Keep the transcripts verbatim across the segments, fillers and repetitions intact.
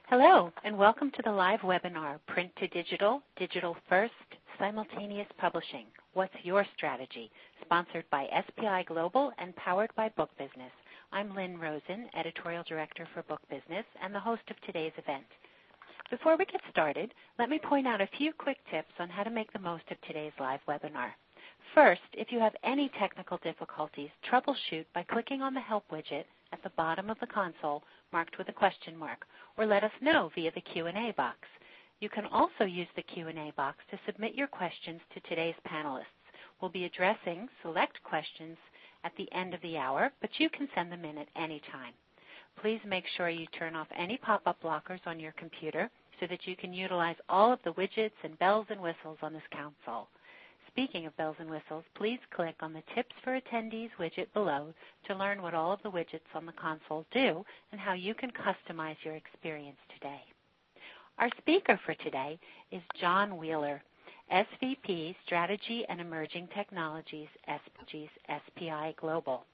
Hello, and welcome to the live webinar, Print to Digital, Digital First, Simultaneous Publishing. What's your strategy? Sponsored by S P I Global and powered by Book Business. I'm Lynn Rosen, Editorial Director for Book Business and the host of today's event. Before we get started, let me point out a few quick tips on how to make the most of today's live webinar. First, if you have any technical difficulties, troubleshoot by clicking on the Help widget at the bottom of the console marked with a question mark, or let us know via the Q and A box. You can also use the Q and A box to submit your questions to today's panelists. We'll be addressing select questions at the end of the hour, but you can send them in at any time. Please make sure you turn off any pop-up blockers on your computer so that you can utilize all of the widgets and bells and whistles on this console. Speaking of bells and whistles, please click on the Tips for Attendees widget below to learn what all of the widgets on the console do and how you can customize your experience today. Our speaker for today is John Wheeler, S V P, Strategy and Emerging Technologies, S P I Global.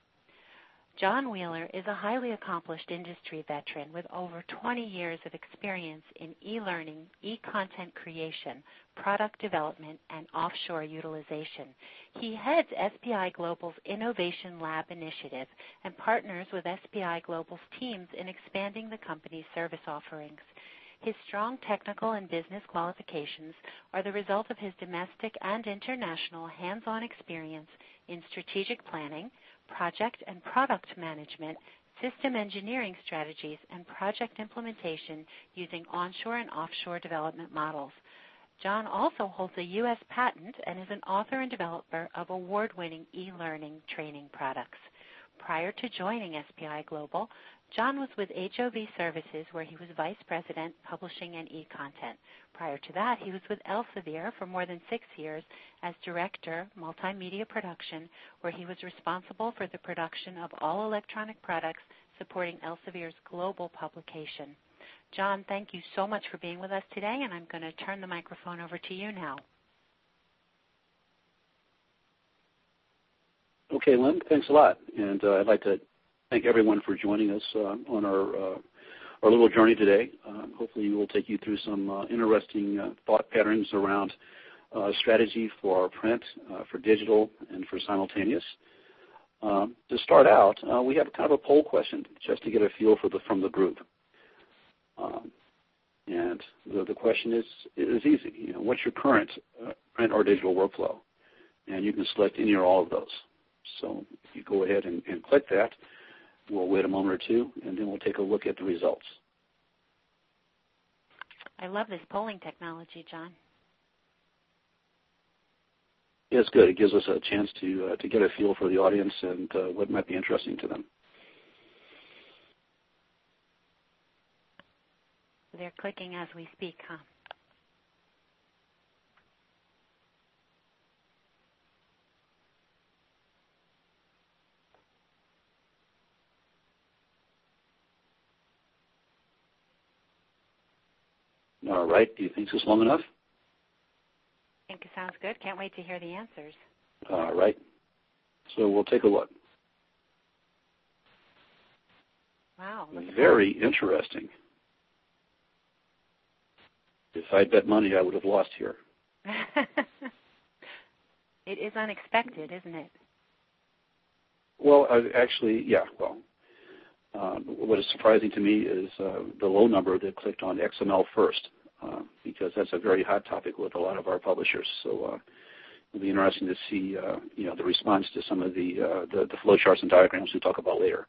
John Wheeler is a highly accomplished industry veteran with over twenty years of experience in e-learning, e-content creation, product development, and offshore utilization. He heads S P I Global's Innovation Lab initiative and partners with S P I Global's teams in expanding the company's service offerings. His strong technical and business qualifications are the result of his domestic and international hands-on experience in strategic planning, project and product management, system engineering strategies, and project implementation using onshore and offshore development models. John also holds a U S patent and is an author and developer of award-winning e-learning training products. Prior to joining S P I Global, John was with H O V Services, where he was Vice President, Publishing and E-Content. Prior to that, he was with Elsevier for more than six years as Director, Multimedia Production, where he was responsible for the production of all electronic products supporting Elsevier's global publication. John, thank you so much for being with us today, and I'm going to turn the microphone over to you now. Okay, Lynn, thanks a lot. And uh, I'd like to thank everyone for joining us uh, on our, uh, our little journey today. Uh, hopefully we will take you through some uh, interesting uh, thought patterns around uh, strategy for our print, uh, for digital, and for simultaneous. Um, to start out, uh, we have kind of a poll question just to get a feel for the, from the group. Um, and the, the question is, is easy. You know, what's your current uh, print or digital workflow? And you can select any or all of those. So if you go ahead and, and click that, we'll wait a moment or two, and then we'll take a look at the results. I love this polling technology, John. Yeah, it's good. It gives us a chance to uh, to get a feel for the audience and uh, what might be interesting to them. They're clicking as we speak, huh? All right. Do you think this is long enough? I think it sounds good. Can't wait to hear the answers. All right. So we'll take a look. Wow. Very interesting. If I bet money, I would have lost here. It is unexpected, isn't it? Well, I actually, yeah, well, uh, what is surprising to me is uh, the low number that clicked on X M L first, uh, because that's a very hot topic with a lot of our publishers. So uh, it'll be interesting to see, uh, you know, the response to some of the, uh, the, the flow charts and diagrams we'll talk about later.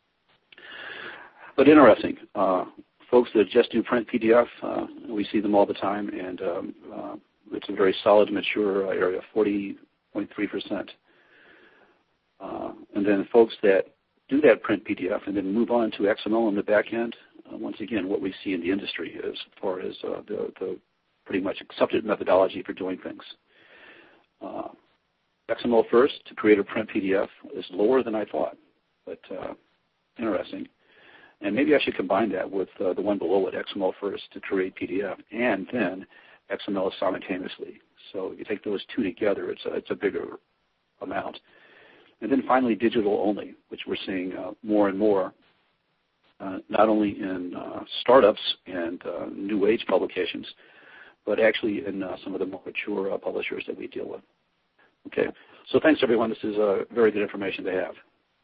But interesting. Uh, folks that just do print P D F, uh, we see them all the time, and um, uh, it's a very solid, mature area, forty point three percent. Uh, and then folks that do that print P D F and then move on to X M L on the back end, uh, once again, what we see in the industry as far as uh, the, the pretty much accepted methodology for doing things. Uh, X M L first to create a print P D F is lower than I thought, but uh, interesting. And maybe I should combine that with uh, the one below it, X M L first to create P D F, and then X M L simultaneously. So if you take those two together, it's a, it's a bigger amount. And then finally, digital only, which we're seeing uh, more and more uh, not only in uh, startups and uh, new age publications, but actually in uh, some of the more mature uh, publishers that we deal with. Okay, so thanks everyone. This is uh, very good information to have.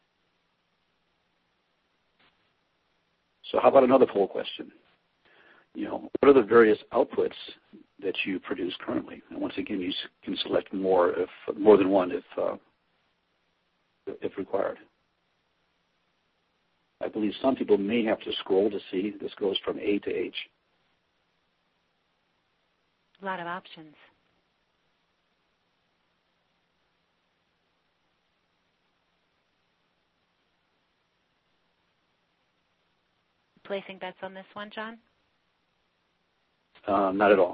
So how about another poll question? You know, what are the various outputs that you produce currently? And once again, you can select more if more than one if uh, if required. I believe some people may have to scroll to see. This goes from A to H. A lot of options. Placing bets on this one, John? Uh, not at all.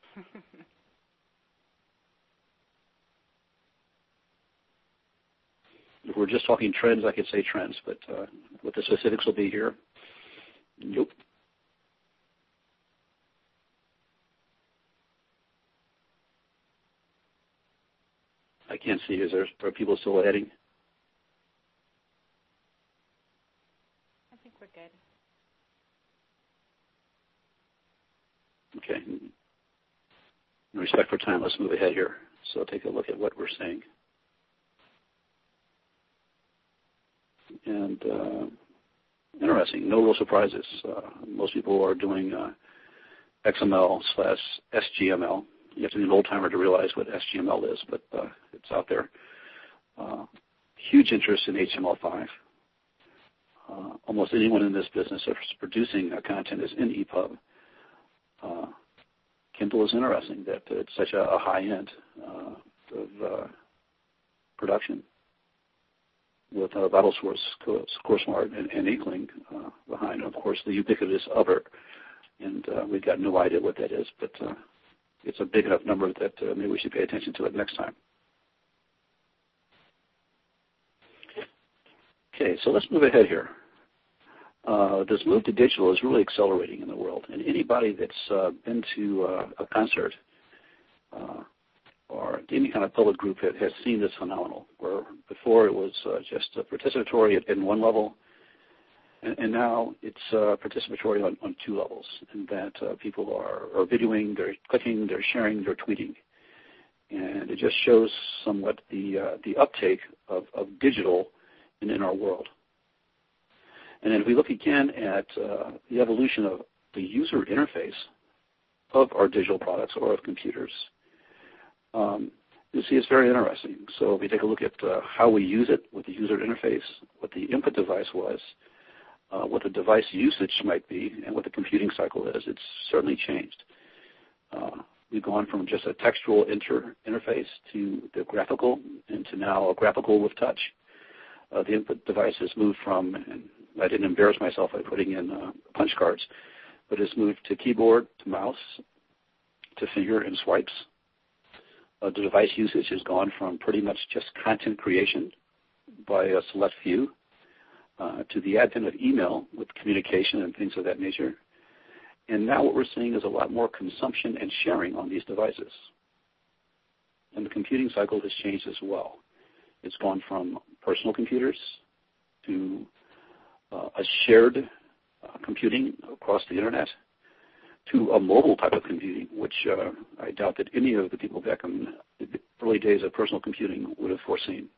If we're just talking trends, I could say trends, but uh, what the specifics will be here, nope. I can't see. Is there, are people still adding? I think we're good. Okay. In respect for time, let's move ahead here. So take a look at what we're saying. And uh, interesting, no real surprises. Uh, most people are doing uh, X M L slash S G M L. You have to be an old-timer to realize what S G M L is, but uh, it's out there. Uh, huge interest in H T M L five. Uh, almost anyone in this business that's producing uh, content is in E P U B. Uh, Kindle is interesting that uh, it's such a, a high end uh, of uh, production with uh, BattleSource, CoreSmart, and, and Inkling uh, behind, of course, the ubiquitous Uber. And uh, we've got no idea what that is, but uh, it's a big enough number that uh, maybe we should pay attention to it next time. Okay, so let's move ahead here. Uh, this move to digital is really accelerating in the world, and anybody that's uh, been to uh, a concert uh, or any kind of public group has, has seen this phenomenal, where before it was uh, just uh, participatory at, at one level, and, and now it's uh, participatory on, on two levels, and that uh, people are, are videoing, they're clicking, they're sharing, they're tweeting. And it just shows somewhat the, uh, the uptake of, of digital in, in our world. And then if we look again at uh, the evolution of the user interface of our digital products or of computers, um, you see it's very interesting. So if we take a look at uh, how we use it with the user interface, what the input device was, uh, what the device usage might be, and what the computing cycle is, it's certainly changed. Uh, we've gone from just a textual inter interface to the graphical, and to now a graphical with touch. Uh, the input device has moved from, and I didn't embarrass myself by putting in uh, punch cards, but it's moved to keyboard, to mouse, to finger and swipes. Uh, the device usage has gone from pretty much just content creation by a select few uh, to the advent of email with communication and things of that nature. And now what we're seeing is a lot more consumption and sharing on these devices. And the computing cycle has changed as well. It's gone from personal computers to uh, a shared uh, computing across the internet to a mobile type of computing, which uh, I doubt that any of the people back in the early days of personal computing would have foreseen.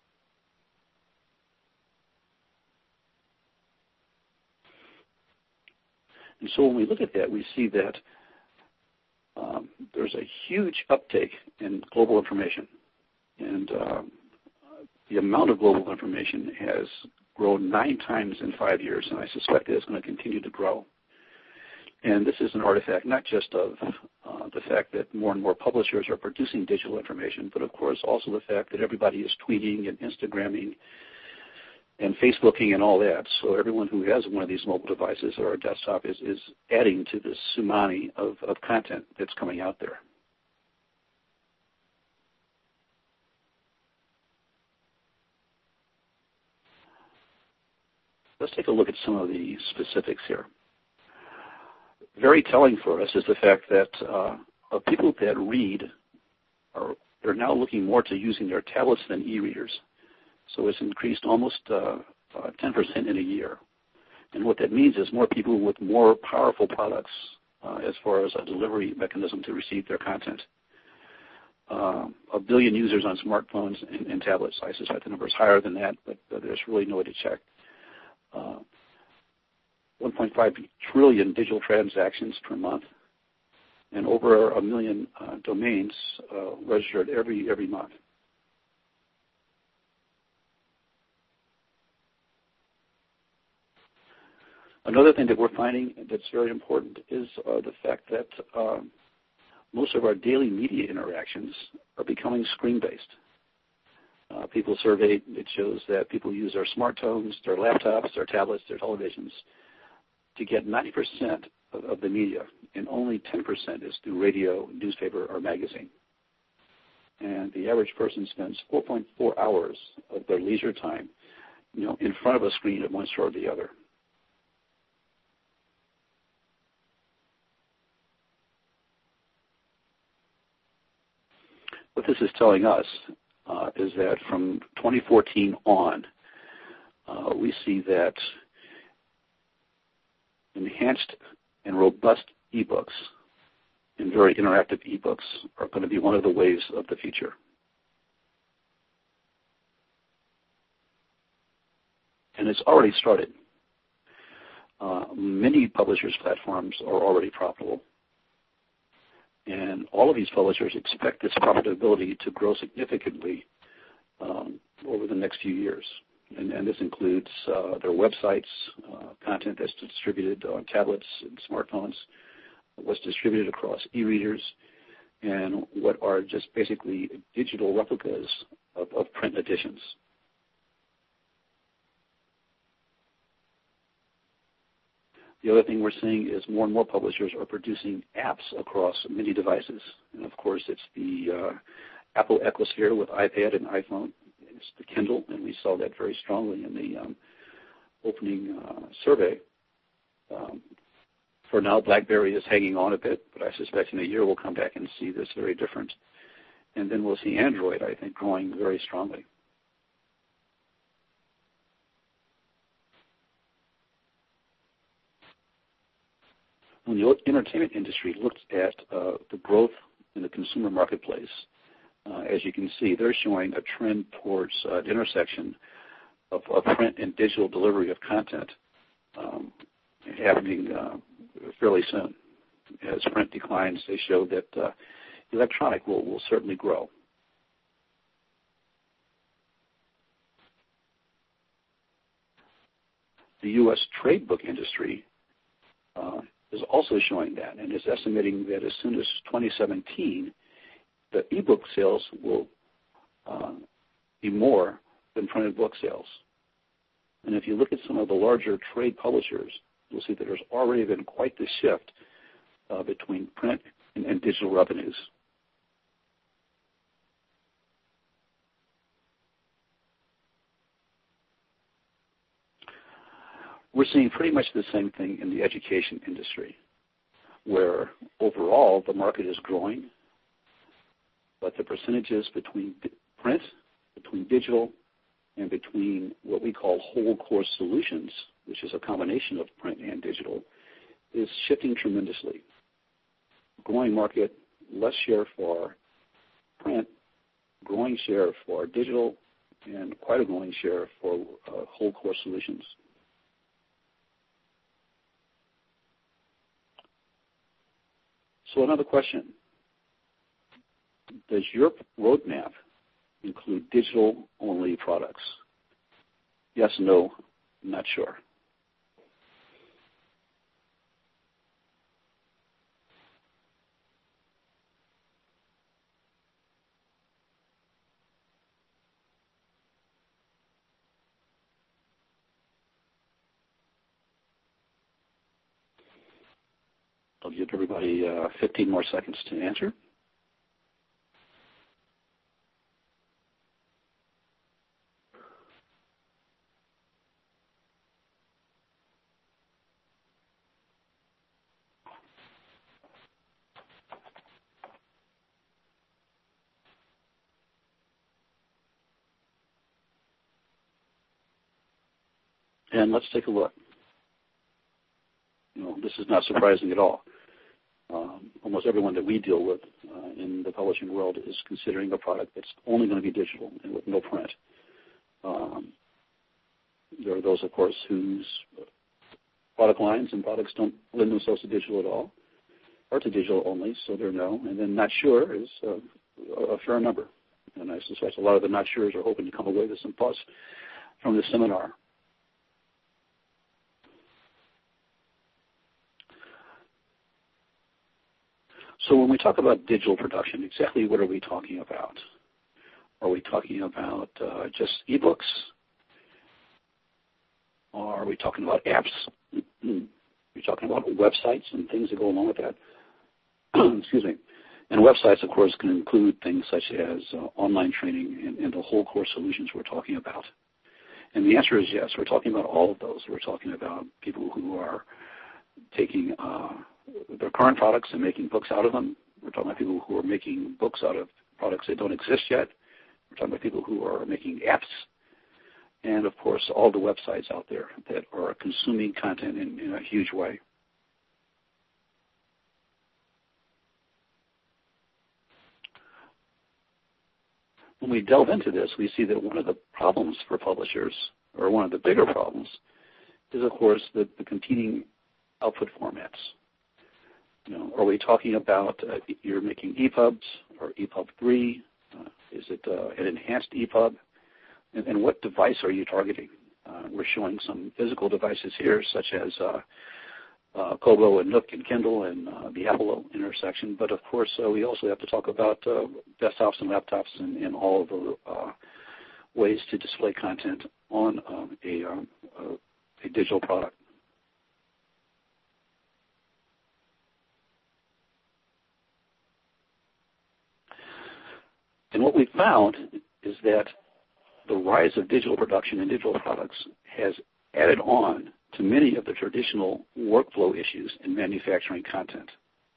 And so when we look at that, we see that um, there's a huge uptake in global information. And um, the amount of global information has grown nine times in five years, and I suspect it's going to continue to grow. And this is an artifact not just of uh, the fact that more and more publishers are producing digital information, but of course also the fact that everybody is tweeting and Instagramming and Facebooking and all that. So everyone who has one of these mobile devices or a desktop is, is adding to this tsunami of, of content that's coming out there. Let's take a look at some of the specifics here. Very telling for us is the fact that uh, of people that read, are, they're now looking more to using their tablets than e-readers. So it's increased almost uh, uh, ten percent in a year. And what that means is more people with more powerful products uh, as far as a delivery mechanism to receive their content. Uh, a billion users on smartphones and, and tablets. I suspect the number is higher than that, but uh, there's really no way to check. Uh, one point five trillion digital transactions per month, and over a million uh, domains uh, registered every every month. Another thing that we're finding that's very important is uh, the fact that um, most of our daily media interactions are becoming screen-based. Uh, people surveyed, it shows that people use their smartphones, their laptops, their tablets, their televisions to get ninety percent of, of the media, and only ten percent is through radio, newspaper, or magazine. And the average person spends four point four hours of their leisure time, you know, in front of a screen at one sort or the other. What this is telling us uh, is that from twenty fourteen on, uh, we see that enhanced and robust ebooks and very interactive ebooks are going to be one of the waves of the future. And it's already started. Uh, many publishers' platforms are already profitable. And all of these publishers expect this profitability to grow significantly um, over the next few years. And, and this includes uh, their websites, uh, content that's distributed on tablets and smartphones, what's distributed across e-readers, and what are just basically digital replicas of, of print editions. The other thing we're seeing is more and more publishers are producing apps across many devices. And of course, it's the uh, Apple Ecosphere with iPad and iPhone. It's the Kindle, and we saw that very strongly in the um, opening uh, survey. Um, for now, BlackBerry is hanging on a bit, but I suspect in a year we'll come back and see this very different. And then we'll see Android, I think, growing very strongly. When the entertainment industry looks at uh, the growth in the consumer marketplace, uh, as you can see, they're showing a trend towards uh, an intersection of, of print and digital delivery of content um, happening uh, fairly soon. As print declines, they show that uh, electronic will, will certainly grow. The U S trade book industry uh, is also showing that, and is estimating that as soon as twenty seventeen, the ebook sales will uh, be more than printed book sales. And if you look at some of the larger trade publishers, you'll see that there's already been quite the shift uh, between print and, and digital revenues. We're seeing pretty much the same thing in the education industry, where overall the market is growing, but the percentages between print, between digital, and between what we call whole course solutions, which is a combination of print and digital, is shifting tremendously. Growing market, less share for print, growing share for digital, and quite a growing share for uh, whole course solutions. So another question, does your roadmap include digital-only products? Yes, no, not sure. I'll give everybody uh, fifteen more seconds to answer. And let's take a look. this is not surprising at all. Um, almost everyone that we deal with uh, in the publishing world is considering a product that's only going to be digital and with no print. Um, there are those, of course, whose product lines and products don't lend themselves to digital at all, or to digital only, so they're no. And then not sure is uh, a fair number. And I suspect a lot of the not sures are hoping to come away with some thoughts from this seminar. So when we talk about digital production, exactly what are we talking about? Are we talking about uh, just ebooks? Or are we talking about apps? Are we talking about websites and things that go along with that? Excuse me. And websites, of course, can include things such as uh, online training and, and the whole course solutions we're talking about. And the answer is yes. We're talking about all of those. We're talking about people who are taking uh, their current products and making books out of them. We're talking about people who are making books out of products that don't exist yet. We're talking about people who are making apps. And, of course, all the websites out there that are consuming content in, in a huge way. When we delve into this, we see that one of the problems for publishers, or one of the bigger problems, is, of course, the, the competing output formats. You know, are we talking about uh, you're making E P U Bs or E P U B three? Uh, is it uh, an enhanced E P U B? And, and what device are you targeting? Uh, we're showing some physical devices here, such as uh, uh, Kobo and Nook and Kindle and uh, the Apple intersection. But, of course, uh, we also have to talk about uh, desktops and laptops and, and all of the uh, ways to display content on um, a, um, a, a digital product. And what we found is that the rise of digital production and digital products has added on to many of the traditional workflow issues in manufacturing content.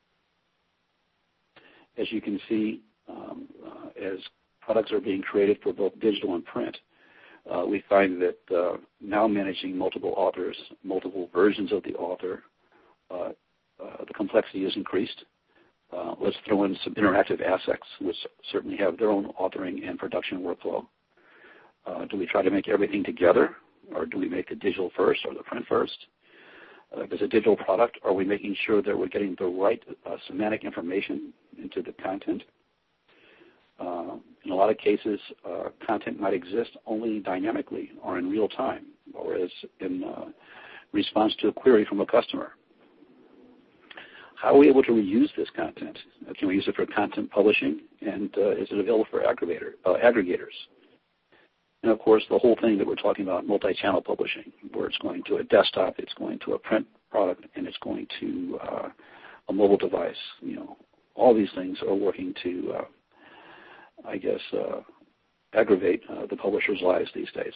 As you can see, um, uh, as products are being created for both digital and print, uh, we find that uh, now managing multiple authors, multiple versions of the author, uh, uh, the complexity is increased. Uh, let's throw in some interactive assets, which certainly have their own authoring and production workflow. Uh, do we try to make everything together, or do we make the digital first or the print first? Uh, if it's a digital product, are we making sure that we're getting the right uh, semantic information into the content? Uh, in a lot of cases, uh, content might exist only dynamically or in real time, or as in uh, response to a query from a customer. How are we able to reuse this content? Uh, can we use it for content publishing? And uh, is it available for aggregator, uh, aggregators? And, of course, the whole thing that we're talking about, multi-channel publishing, where it's going to a desktop, it's going to a print product, and it's going to uh, a mobile device. You know, all these things are working to, uh, I guess, uh, aggravate uh, the publishers' lives these days.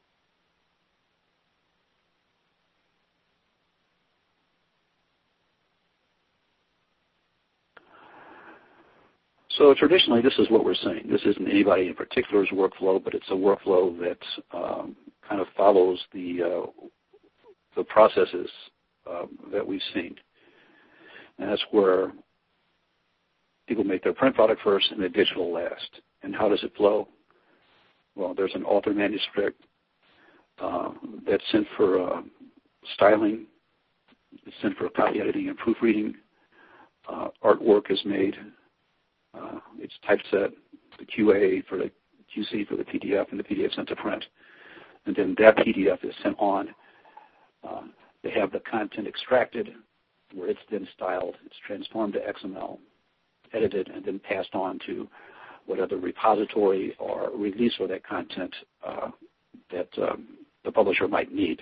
So traditionally, this is what we're seeing. This isn't anybody in particular's workflow, but it's a workflow that um, kind of follows the uh, the processes uh, that we've seen. And that's where people make their print product first and the digital last. And how does it flow? Well, there's an author manuscript uh, that's sent for uh, styling. It's sent for copy editing and proofreading. Uh, artwork is made. Uh, it's typeset, the Q A for the Q C for the P D F, and the P D F sent to print. And then that P D F is sent on. Uh, they have the content extracted, where it's then styled. It's transformed to X M L, edited, and then passed on to whatever repository or release for that content uh, that um, the publisher might need.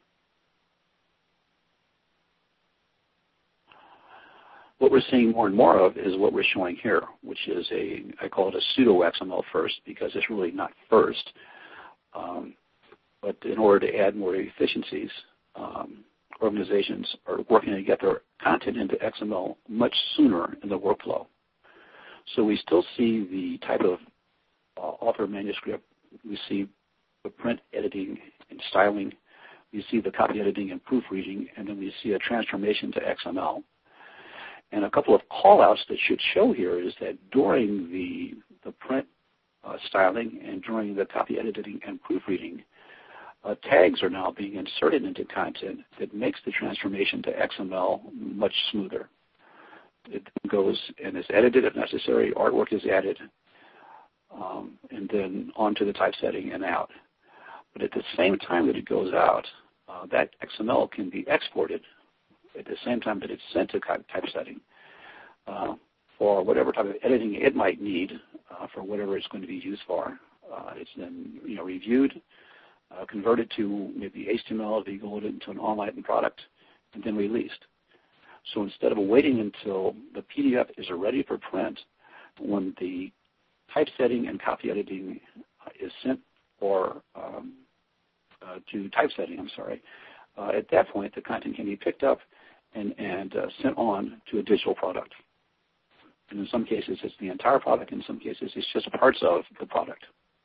What we're seeing more and more of is what we're showing here, which is a, I call it a pseudo X M L first, because it's really not first. Um, but in order to add more efficiencies, um, organizations are working to get their content into X M L much sooner in the workflow. So we still see the type of uh, author manuscript. We see the print editing and styling. we see the copy editing and proofreading, and then we see a transformation to X M L. And a couple of call-outs that should show here is that during the, the print uh, styling and during the copy editing and proofreading, uh, tags are now being inserted into content that makes the transformation to X M L much smoother. It goes and is edited if necessary, artwork is added, um, and then onto the typesetting and out. But at the same time that it goes out, uh, that X M L can be exported at the same time that it's sent to typesetting uh, for whatever type of editing it might need uh, for whatever it's going to be used for. Uh, it's then you know reviewed, uh, converted to maybe H T M L to be loaded into an online product, and then released. So instead of waiting until the P D F is ready for print, when the typesetting and copy editing is sent or um, uh, to typesetting, I'm sorry, uh, at that point the content can be picked up and, and uh, sent on to a digital product. And in some cases it's the entire product, in some cases it's just parts of the product.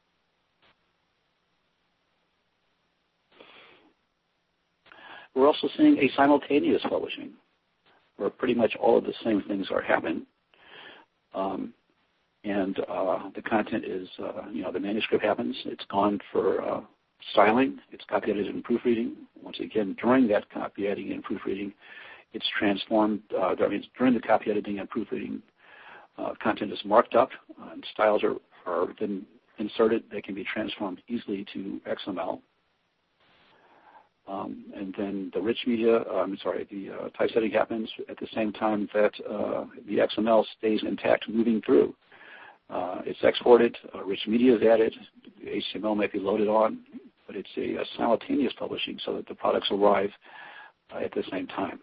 We're also seeing a simultaneous publishing, where pretty much all of the same things are happening. Um, and uh, the content is, uh, you know, the manuscript happens, it's gone for uh, styling, it's copy edited and proofreading. Once again, during that copy editing and proofreading, it's transformed, uh, that means during the copy editing and proofreading, uh, content is marked up, uh, and styles are, are then inserted. They can be transformed easily to X M L. Um, and then the rich media, I'm sorry, the uh, typesetting happens at the same time that uh, the X M L stays intact moving through. Uh, it's exported, uh, rich media is added, the H T M L may be loaded on, but it's a, a simultaneous publishing so that the products arrive uh, at the same time.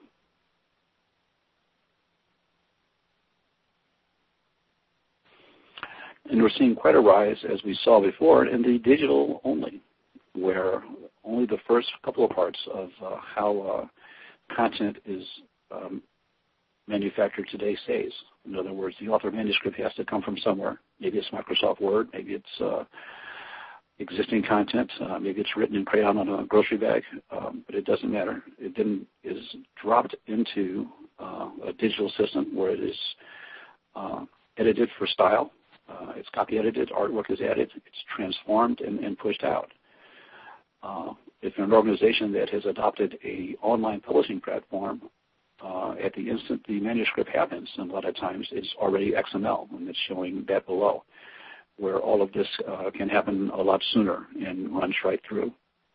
And we're seeing quite a rise, as we saw before, in the digital only, where only the first couple of parts of uh, how uh, content is um, manufactured today stays. In other words, the author manuscript has to come from somewhere. Maybe it's Microsoft Word, maybe it's uh, existing content, uh, maybe it's written in crayon on a grocery bag, um, but it doesn't matter. It then is dropped into uh, a digital system where it is uh, edited for style. Uh, it's copy edited, artwork is added, it's transformed and, and pushed out. Uh, if you're an organization that has adopted a online publishing platform, uh, at the instant the manuscript happens, and a lot of times it's already X M L, and it's showing that below, where all of this uh, can happen a lot sooner and runs right through.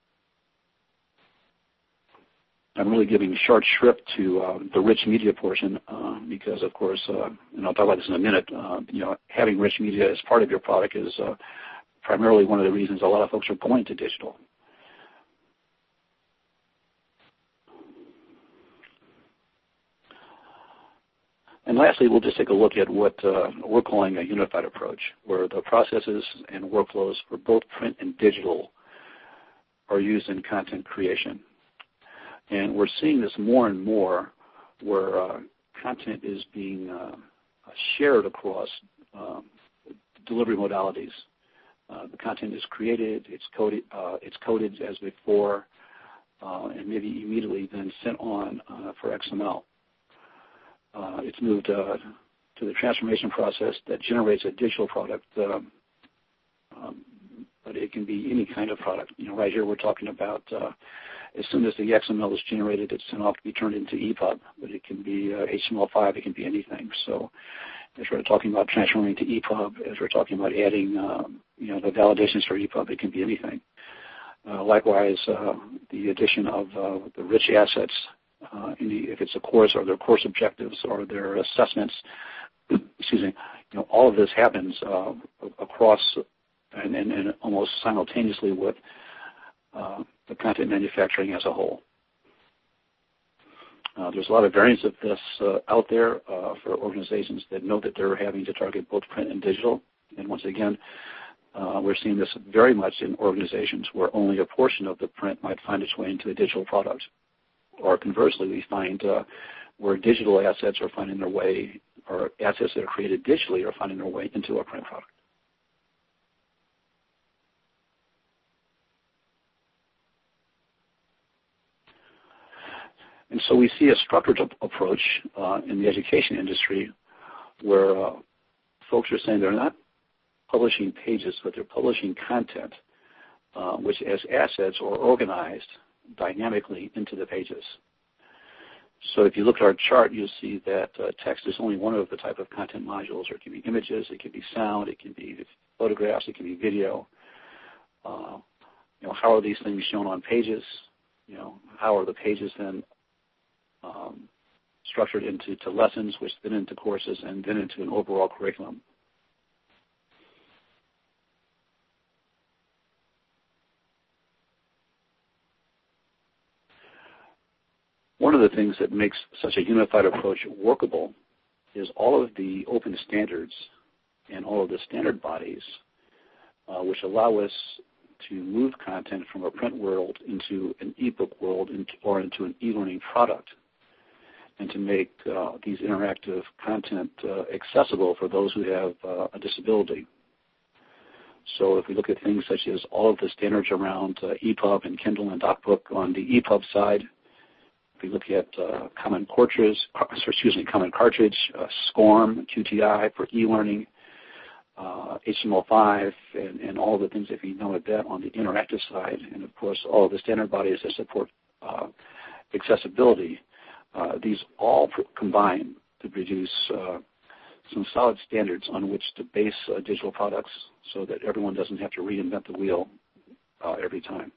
I'm really giving short shrift to uh, the rich media portion uh, because, of course, uh, and I'll talk about this in a minute, uh, you know, having rich media as part of your product is uh, primarily one of the reasons a lot of folks are going to digital. And lastly, we'll just take a look at what uh, we're calling a unified approach, where the processes and workflows for both print and digital are used in content creation. And we're seeing this more and more where uh, content is being uh, shared across um, delivery modalities. Uh, the content is created, it's coded, uh, it's coded as before, uh, and maybe immediately then sent on uh, for X M L. Uh, it's moved uh, to the transformation process that generates a digital product, um, um, but it can be any kind of product. You know, right here we're talking about uh, as soon as the X M L is generated, it's sent off to be turned into E P U B, but it can be uh, H T M L five, it can be anything. So as we're talking about transforming to E P U B, as we're talking about adding, um, you know, the validations for E P U B, it can be anything. Uh, likewise, uh, the addition of uh, the rich assets, uh, in the, if it's a course or their course objectives or their assessments, excuse me, you know, all of this happens uh, across and, and, and almost simultaneously with uh, the content manufacturing as a whole. Uh, there's a lot of variants of this uh, out there uh, for organizations that know that they're having to target both print and digital. And once again, uh, we're seeing this very much in organizations where only a portion of the print might find its way into a digital product. Or conversely, we find uh, where digital assets are finding their way, or assets that are created digitally are finding their way into a print product. And so we see a structured approach uh, in the education industry where uh, folks are saying they're not publishing pages, but they're publishing content, uh, which as assets are organized dynamically into the pages. So if you look at our chart, you'll see that uh, text is only one of the type of content modules, or it can be images, it can be sound, it can be photographs, it can be video. Uh, you know, how are these things shown on pages? You know, how are the pages then um, structured into to lessons, which then into courses, and then into an overall curriculum? One of the things that makes such a unified approach workable is all of the open standards and all of the standard bodies uh, which allow us to move content from a print world into an ebook world or into an e-learning product, and to make uh, these interactive content uh, accessible for those who have uh, a disability. So if we look at things such as all of the standards around uh, E P U B and Kindle and DocBook on the E P U B side, if we look at uh, Common Cartridge, excuse me, Common Cartridge, uh, SCORM, Q T I for e-learning, uh, H T M L five, and, and all the things that we know at that on the interactive side, and of course all of the standard bodies that support uh, accessibility, uh, these all pr- combine to produce uh, some solid standards on which to base uh, digital products so that everyone doesn't have to reinvent the wheel uh, every time.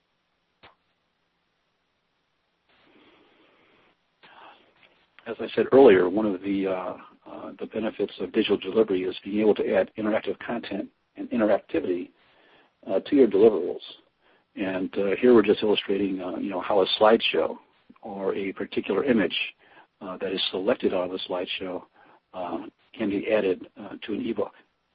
As I said earlier, one of the, uh, uh, the benefits of digital delivery is being able to add interactive content and interactivity uh, to your deliverables. And uh, here we're just illustrating uh, you know, how a slideshow or a particular image uh, that is selected on the slideshow uh, can be added uh, to an ebook.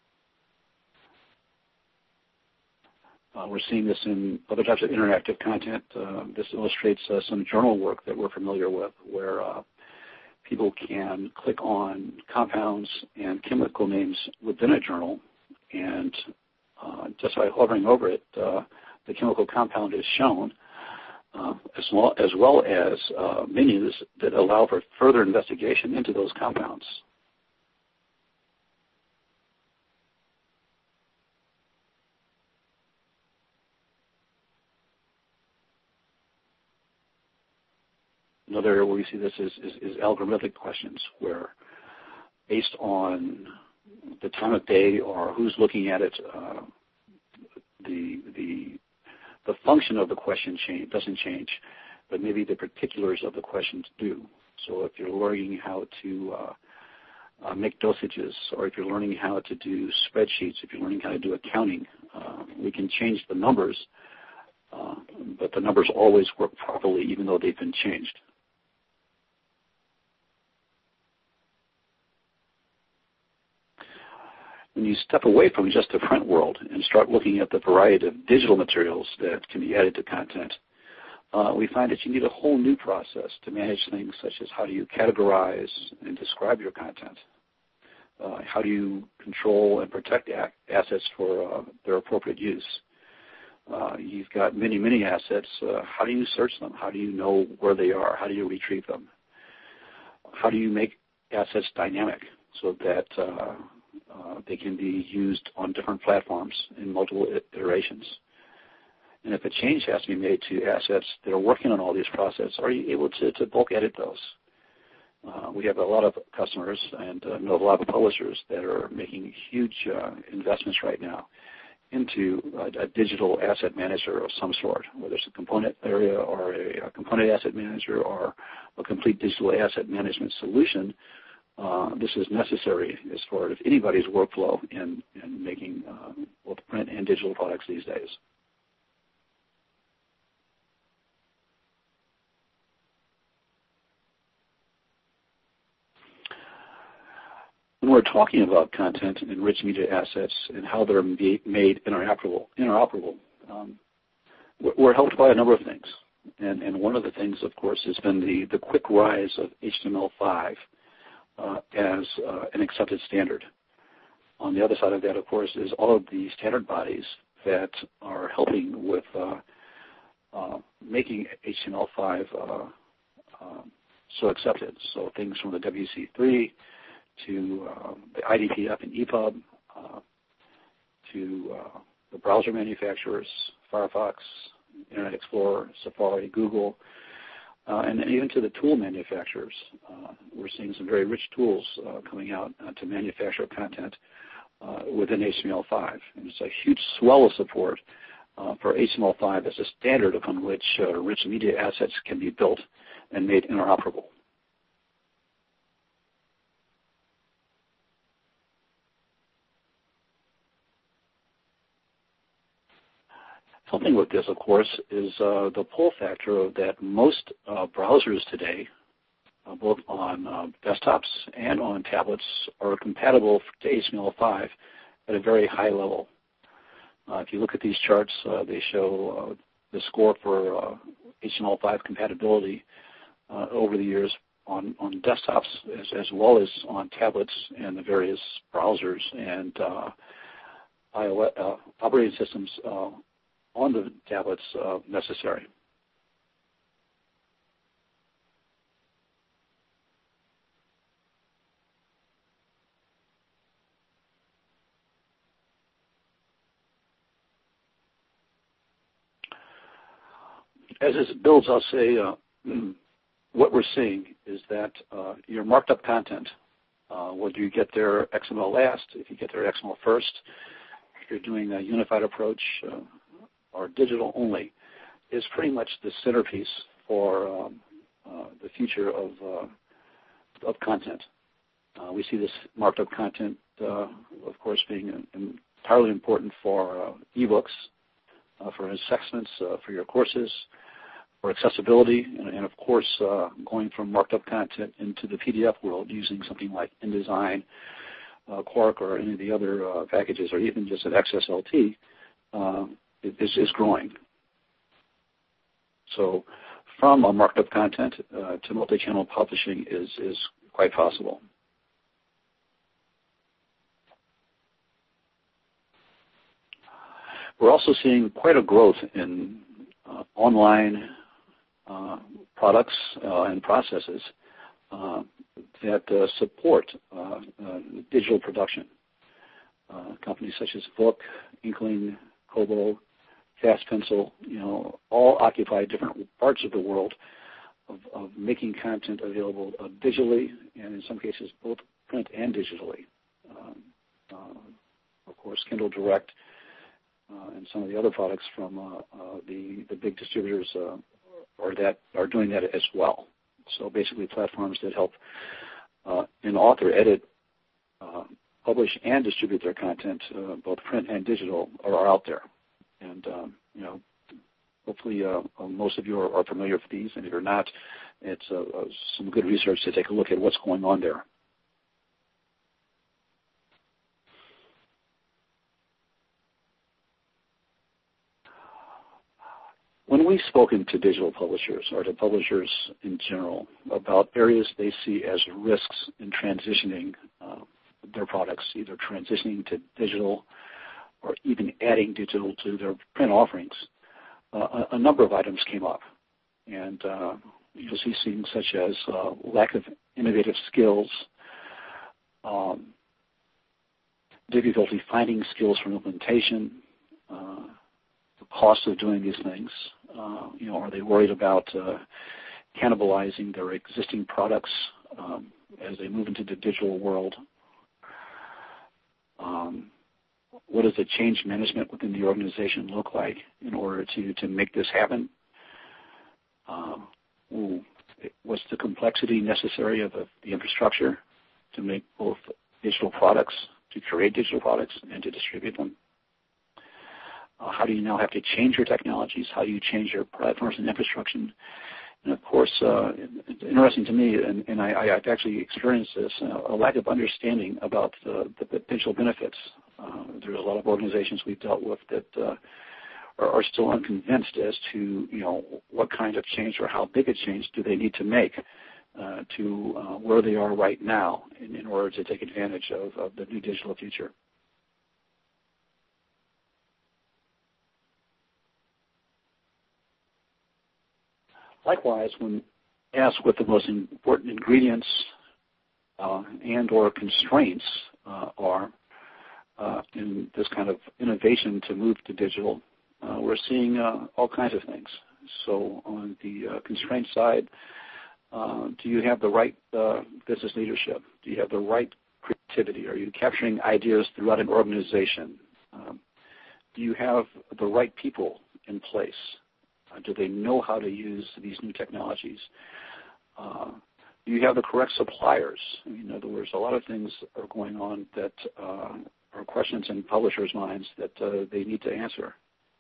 Uh, we're seeing this in other types of interactive content. Uh, this illustrates uh, some journal work that we're familiar with, where uh, people can click on compounds and chemical names within a journal, and uh, just by hovering over it, uh, the chemical compound is shown, uh, as, well, as well as uh, menus that allow for further investigation into those compounds. Another area where we see this is, is, is algorithmic questions, where based on the time of day or who's looking at it, uh, the, the, the function of the question change, doesn't change, but maybe the particulars of the questions do. So if you're learning how to uh, uh, make dosages, or if you're learning how to do spreadsheets, if you're learning how to do accounting, uh, we can change the numbers, uh, but the numbers always work properly even though they've been changed. When you step away from just the print world and start looking at the variety of digital materials that can be added to content, uh, we find that you need a whole new process to manage things such as how do you categorize and describe your content, uh, how do you control and protect a- assets for uh, their appropriate use. Uh, you've got many, many assets. Uh, how do you search them? How do you know where they are? How do you retrieve them? How do you make assets dynamic so that uh, Uh, they can be used on different platforms in multiple iterations? And if a change has to be made to assets that are working on all these processes, are you able to, to bulk edit those? Uh, we have a lot of customers and uh, know a lot of publishers that are making huge uh, investments right now into a, a digital asset manager of some sort, whether it's a component area or a, a component asset manager or a complete digital asset management solution. Uh, this is necessary as far as anybody's workflow in, in making uh, both print and digital products these days. When we're talking about content and rich media assets and how they're made interoperable, interoperable um, we're helped by a number of things. And, and one of the things, of course, has been the, the quick rise of H T M L five. Uh, as uh, an accepted standard. On the other side of that, of course, is all of the standard bodies that are helping with uh, uh, making H T M L five uh, uh, so accepted. So things from the W C three to uh, the I D P F and E P U B uh, to uh, the browser manufacturers, Firefox, Internet Explorer, Safari, Google, uh, and even to the tool manufacturers. Uh, we're seeing some very rich tools uh, coming out uh, to manufacture content uh, within H T M L five. And it's a huge swell of support uh, for H T M L five as a standard upon which uh, rich media assets can be built and made interoperable. Helping with this, of course, is uh, the pull factor of that most uh, browsers today, uh, both on uh, desktops and on tablets, are compatible to H T M L five at a very high level. Uh, if you look at these charts, uh, they show uh, the score for uh, H T M L five compatibility uh, over the years on, on desktops as, as well as on tablets and the various browsers and uh, iOS, uh, operating systems uh, on the tablets uh, necessary. As it builds, I'll say uh, what we're seeing is that uh, your marked up content, uh, whether you get there X M L last, if you get there X M L first, if you're doing a unified approach, uh, or digital only, is pretty much the centerpiece for um, uh, the future of, uh, of content. Uh, we see this marked up content, uh, of course, being entirely important for uh, ebooks, uh, for assessments, uh, for your courses, for accessibility, and, and of course, uh, going from marked up content into the P D F world using something like InDesign, uh, Quark, or any of the other uh, packages, or even just an X S L T. Uh, Is, is growing. So from a marked up content uh, to multi-channel publishing is, is quite possible. We're also seeing quite a growth in uh, online uh, products uh, and processes uh, that uh, support uh, uh, digital production. Uh, companies such as Book, Inkling, Kobo, Fast Pencil, you know, all occupy different parts of the world of, of making content available uh, digitally, and in some cases both print and digitally. Um, uh, of course, Kindle Direct uh, and some of the other products from uh, uh, the the big distributors uh, are that are doing that as well. So basically, platforms that help uh, an author edit, uh, publish, and distribute their content, uh, both print and digital, are, are out there. And, um, you know, hopefully uh, most of you are, are familiar with these, and if you're not, it's uh, uh, some good research to take a look at what's going on there. When we've spoken to digital publishers, or to publishers in general, about areas they see as risks in transitioning uh, their products, either transitioning to digital or even adding digital to their print offerings, uh, a, a number of items came up. And uh, you'll see things such as uh, lack of innovative skills, um, difficulty finding skills for implementation, uh, the cost of doing these things. Uh, you know, are they worried about uh, cannibalizing their existing products um, as they move into the digital world? Um, What does the change management within the organization look like in order to, to make this happen? Uh, ooh, what's the complexity necessary of the, the infrastructure to make both digital products, to create digital products, and to distribute them? Uh, how do you now have to change your technologies? How do you change your platforms and infrastructure? And of course, uh, it's interesting to me, and, and I, I've actually experienced this, uh, a lack of understanding about the, the potential benefits. Uh, there's a lot of organizations we've dealt with that uh, are, are still unconvinced as to, you know, what kind of change or how big a change do they need to make uh, to uh, where they are right now in, in order to take advantage of, of the new digital future. Likewise, when ask what the most important ingredients uh, and or constraints uh, are uh, in this kind of innovation to move to digital, uh, we're seeing uh, all kinds of things. So on the uh, constraint side, uh, do you have the right uh, business leadership? Do you have the right creativity? Are you capturing ideas throughout an organization? Um, do you have the right people in place? Uh, do they know how to use these new technologies? Uh, do you have the correct suppliers? I mean, in other words, a lot of things are going on that uh, are questions in publishers' minds that uh, they need to answer.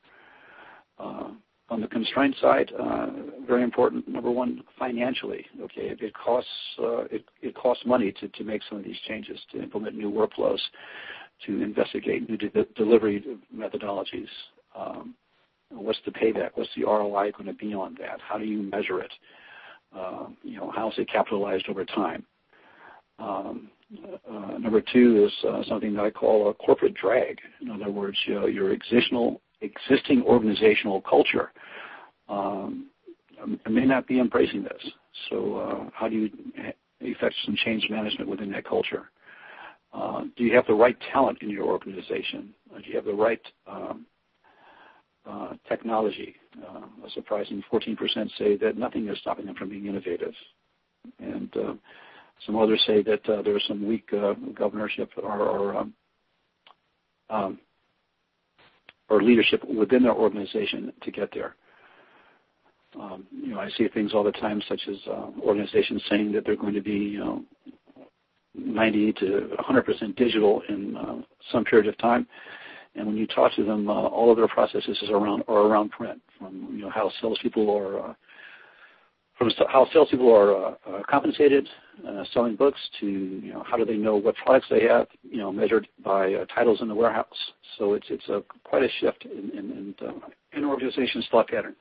Uh, on the constraint side, uh, very important, number one, financially. Okay, it, it costs uh, it, it costs money to, to make some of these changes, to implement new workflows, to investigate new de- delivery methodologies. Um, what's the payback? What's the R O I going to be on that? How do you measure it? Uh, you know, how is it capitalized over time? Um, uh, number two is uh, something that I call a corporate drag. In other words, you know, your existing existing organizational culture um, may not be embracing this. So uh, how do you effect some change management within that culture? Uh, do you have the right talent in your organization? Uh, do you have the right um, uh, technology? Uh, a surprising fourteen percent say that nothing is stopping them from being innovative. And uh, some others say that uh, there is some weak uh, governorship or, or um, um, or leadership within their organization to get there. Um, you know, I see things all the time, such as uh, organizations saying that they're going to be, you know, ninety to one hundred percent digital in uh, some period of time, and when you talk to them, uh, all of their processes is around are around print, from you know how salespeople are, uh, from how salespeople are uh, uh, compensated, uh, selling books, to you know how do they know what products they have, you know, measured by uh, titles in the warehouse. So it's it's a quite a shift in in, in, uh, in organization's thought pattern.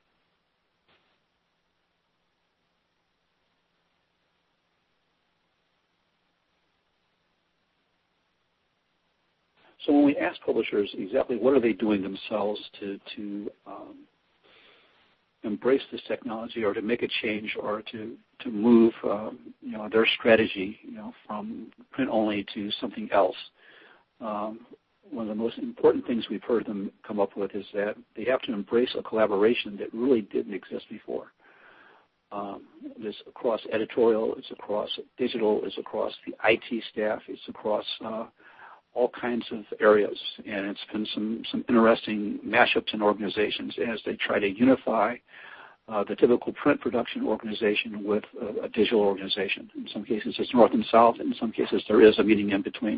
So when we ask publishers exactly what are they doing themselves to to um, embrace this technology, or to make a change, or to to move um, you know their strategy you know from print only to something else, um, one of the most important things we've heard them come up with is that they have to embrace a collaboration that really didn't exist before. Um, it's across editorial, it's across digital, it's across the I T staff, it's across uh, all kinds of areas, and it's been some, some interesting mashups in organizations as they try to unify uh, the typical print production organization with a, a digital organization. In some cases it's north and south, and in some cases there is a meeting in between.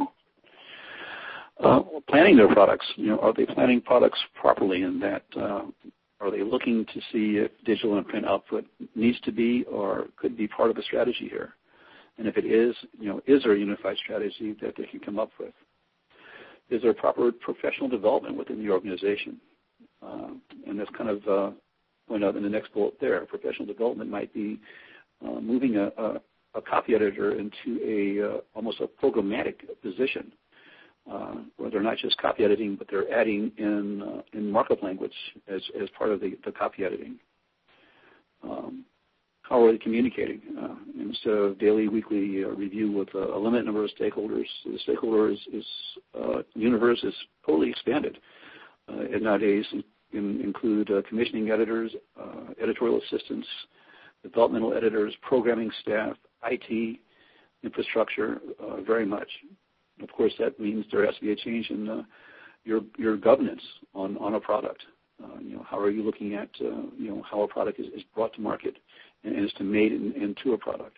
Uh, planning their products, you know, are they planning products properly in that uh, are they looking to see if digital and print output needs to be or could be part of a strategy here? And if it is, you know, is there a unified strategy that they can come up with? Is there proper professional development within the organization? Uh, and that's kind of uh, point out in the next bullet there. Professional development might be uh, moving a, a, a copy editor into a uh, almost a programmatic position, uh, where they're not just copy editing, but they're adding in uh, in markup language as, as part of the, the copy editing. Um, How are they communicating? Uh, instead of daily, weekly uh, review with a, a limited number of stakeholders, the stakeholder is, is, uh, universe is totally expanded. Uh, and nowadays in, include uh, commissioning editors, uh, editorial assistants, developmental editors, programming staff, I T, infrastructure, uh, very much. Of course, that means there has to be a change in uh, your your governance on, on a product. Uh, you know, how are you looking at uh, you know how a product is, is brought to market and is to made in, into a product?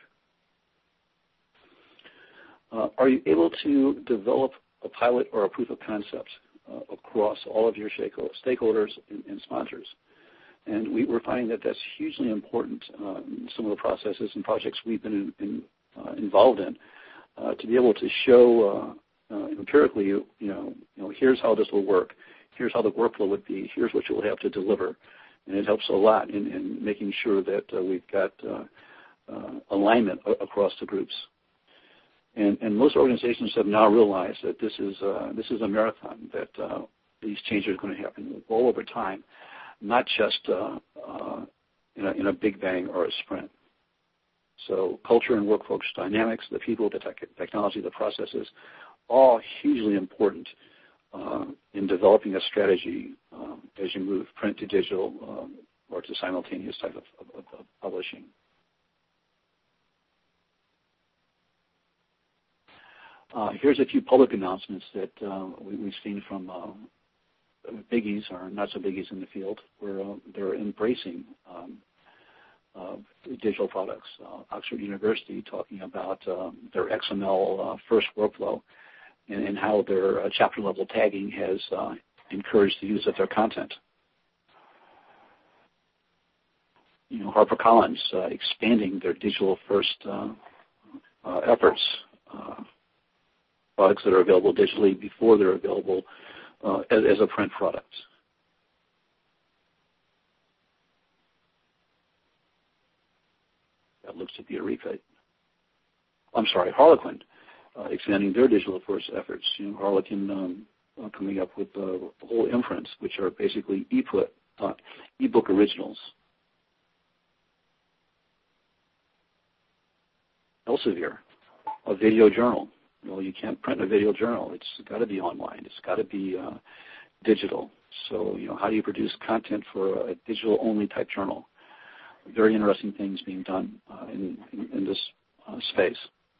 Uh, are you able to develop a pilot or a proof of concept uh, across all of your stakeholders and, and sponsors? And we, we're finding that that's hugely important uh, in some of the processes and projects we've been in, in, uh, involved in, uh, to be able to show uh, uh, empirically, you know, you know, here's how this will work, here's how the workflow would be, here's what you'll have to deliver. And it helps a lot in, in making sure that uh, we've got uh, uh, alignment a- across the groups. And, and most organizations have now realized that this is uh, this is a marathon, that uh, these changes are going to happen all over time, not just uh, uh, in, a, in a big bang or a sprint. So culture and workforce dynamics, the people, the tech, technology, the processes, all hugely important uh, in developing a strategy um, as you move print to digital um, or to simultaneous type of, of, of publishing. Uh, here's a few public announcements that uh, we, we've seen from uh, biggies or not so biggies in the field, where uh, they're embracing um, uh, digital products. Uh, Oxford University talking about um, their X M L uh, first workflow and, and how their uh, chapter level tagging has uh, encouraged the use of their content. You know, HarperCollins uh, expanding their digital first uh, uh, efforts. Uh, products that are available digitally before they're available uh, as, as a print product. That looks to be a repeat. I'm sorry, Harlequin uh, expanding their digital first efforts. You know, Harlequin um, uh, coming up with uh, whole imprints, which are basically e-put, uh, e-book originals. Elsevier, a video journal. Well, you can't print a video journal. It's got to be online. It's got to be uh, digital. So, you know, how do you produce content for a digital-only type journal? Very interesting things being done uh, in, in, in this uh, space.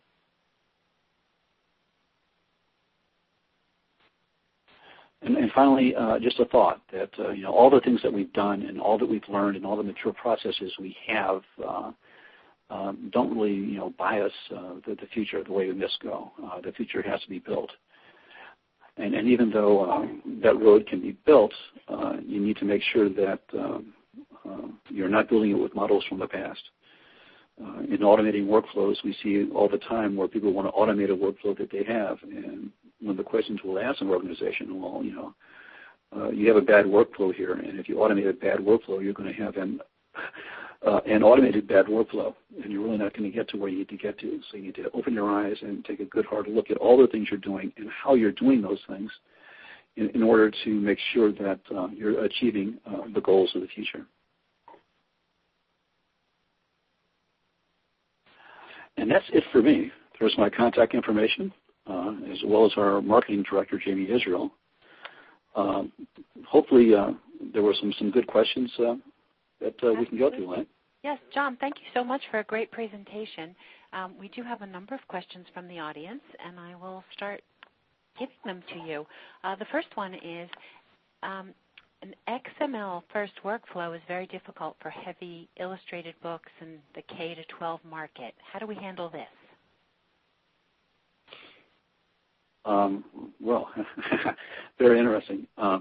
And, and finally, uh, just a thought that, uh, you know, all the things that we've done and all that we've learned and all the mature processes we have uh, Um, don't really, you know, bias uh, the, the future the way we must go. Uh, the future has to be built. And, and even though um, that road can be built, uh, you need to make sure that um, uh, you're not building it with models from the past. Uh, in automating workflows, we see all the time where people want to automate a workflow that they have. And one of the questions we'll ask an organization, well, you know, uh, you have a bad workflow here, and if you automate a bad workflow, you're going to have an Uh, an automated bad workflow, and you're really not going to get to where you need to get to. So you need to open your eyes and take a good hard look at all the things you're doing and how you're doing those things in, in order to make sure that uh, you're achieving uh, the goals of the future. And that's it for me. There's my contact information, uh, as well as our marketing director, Jamie Israel. Um, hopefully uh, there were some, some good questions uh, that uh, we can go through, Lynn. Yes, John, thank you so much for a great presentation. Um, we do have a number of questions from the audience, and I will start giving them to you. Uh, the first one is, um, an X M L first workflow is very difficult for heavy illustrated books and the K to twelve market. How do we handle this? Um, well, very interesting. Um,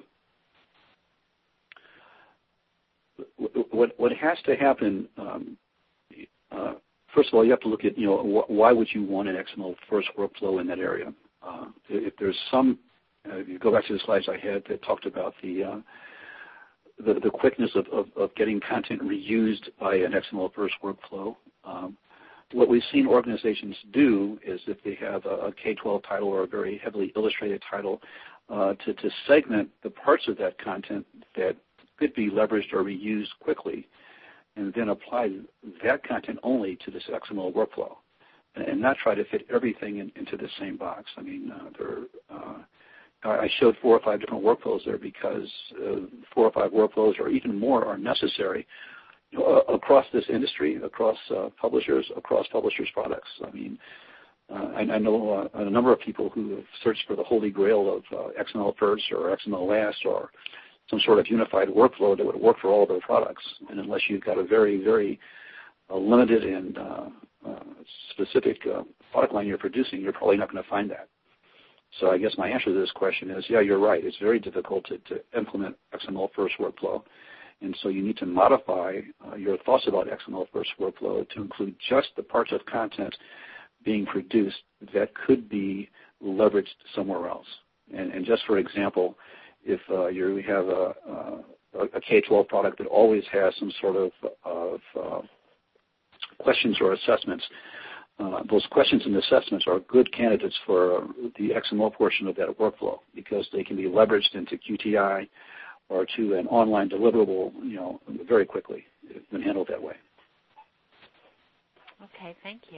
What, what has to happen, um, uh, first of all, you have to look at, you know, wh why would you want an X M L first workflow in that area? Uh, if there's some, uh, if you go back to the slides I had that talked about the uh, the, the quickness of, of, of getting content reused by an X M L first workflow, um, what we've seen organizations do is if they have a, a K twelve title or a very heavily illustrated title, uh, to, to segment the parts of that content that could be leveraged or reused quickly, and then apply that content only to this X M L workflow, and not try to fit everything in, into the same box. I mean, uh, there, uh, I showed four or five different workflows there because uh, four or five workflows or even more are necessary, you know, across this industry, across uh, publishers, across publishers' products. I mean, uh, I, I know uh, a number of people who have searched for the holy grail of uh, X M L first or X M L last or some sort of unified workflow that would work for all of their products. And unless you've got a very, very uh, limited and uh, uh, specific uh, product line you're producing, you're probably not going to find that. So I guess my answer to this question is, yeah, you're right. It's very difficult to, to implement X M L first workflow. And so you need to modify uh, your thoughts about X M L first workflow to include just the parts of content being produced that could be leveraged somewhere else. And, and just for example, if uh, you have a, a, a K twelve product that always has some sort of, of uh, questions or assessments, uh, those questions and assessments are good candidates for the X M L portion of that workflow because they can be leveraged into Q T I or to an online deliverable, you know, very quickly when handled that way. Okay, thank you.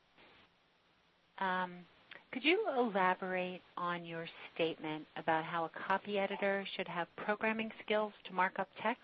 Um, could you elaborate on your statement about how a copy editor should have programming skills to mark up text?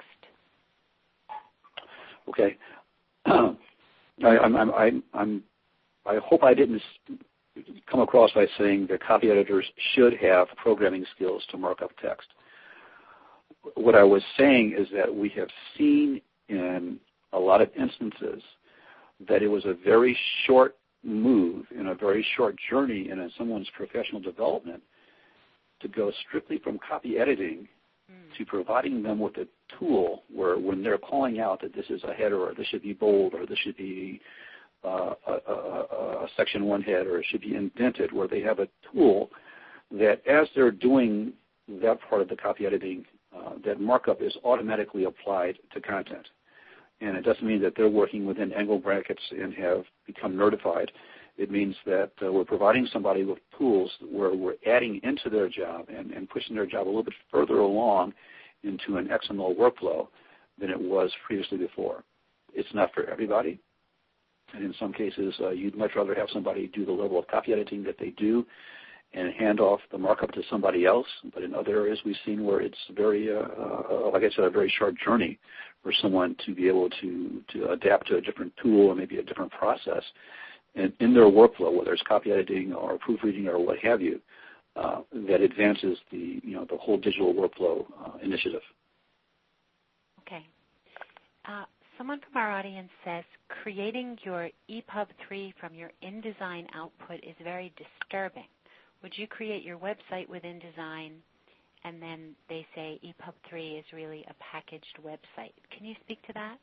Okay. I, I'm, I'm, I'm, I'm, I hope I didn't come across by saying that copy editors should have programming skills to mark up text. What I was saying is that we have seen in a lot of instances that it was a very short move and a very short journey in someone's professional development to go strictly from copy editing mm. to providing them with a tool where when they're calling out that this is a header or this should be bold or this should be uh, a, a, a section one head or it should be indented, where they have a tool that as they're doing that part of the copy editing, uh, that markup is automatically applied to content. And it doesn't mean that they're working within angle brackets and have become nerdified. It means that uh, we're providing somebody with tools where we're adding into their job and, and pushing their job a little bit further along into an X M L workflow than it was previously before. It's not for everybody. And in some cases, uh, you'd much rather have somebody do the level of copy editing that they do and hand off the markup to somebody else. But in other areas, we've seen where it's very, uh, uh, like I said, a very short journey for someone to be able to, to adapt to a different tool or maybe a different process. And in their workflow, whether it's copy editing or proofreading or what have you, uh, that advances the, you know, the whole digital workflow uh, initiative. Okay. Uh, someone from our audience says, creating your E P U B three from your InDesign output is very disturbing. Would you create your website with InDesign, and then they say E P U B three is really a packaged website? Can you speak to that?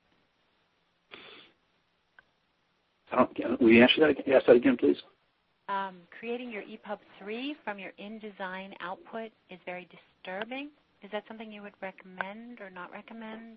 I don't, will you answer that, ask that again, please? Um, creating your E P U B three from your InDesign output is very disturbing. Is that something you would recommend or not recommend?